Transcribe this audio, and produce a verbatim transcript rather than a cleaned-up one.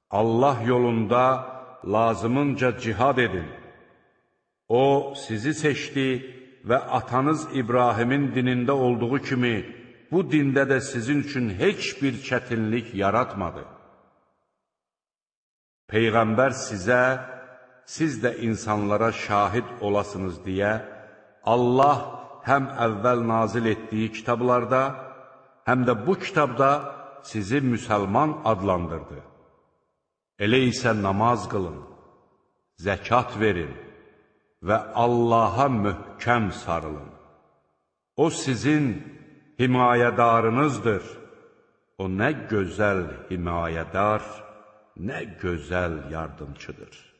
Allah yolunda lazımınca cihad edin. O, sizi seçdi və atanız İbrahimin dinində olduğu kimi, bu dində də sizin üçün heç bir çətinlik yaratmadı. Peyğəmbər sizə, siz də insanlara şahid olasınız deyə, Allah həm əvvəl nazil etdiyi kitablarda, həm də bu kitabda sizi müsəlman adlandırdı. Elə isə namaz qılın, zəkat verin və Allaha möhkəm sarılın. O sizin himayədarınızdır. O nə gözəl himayədar, nə gözəl yardımçıdır.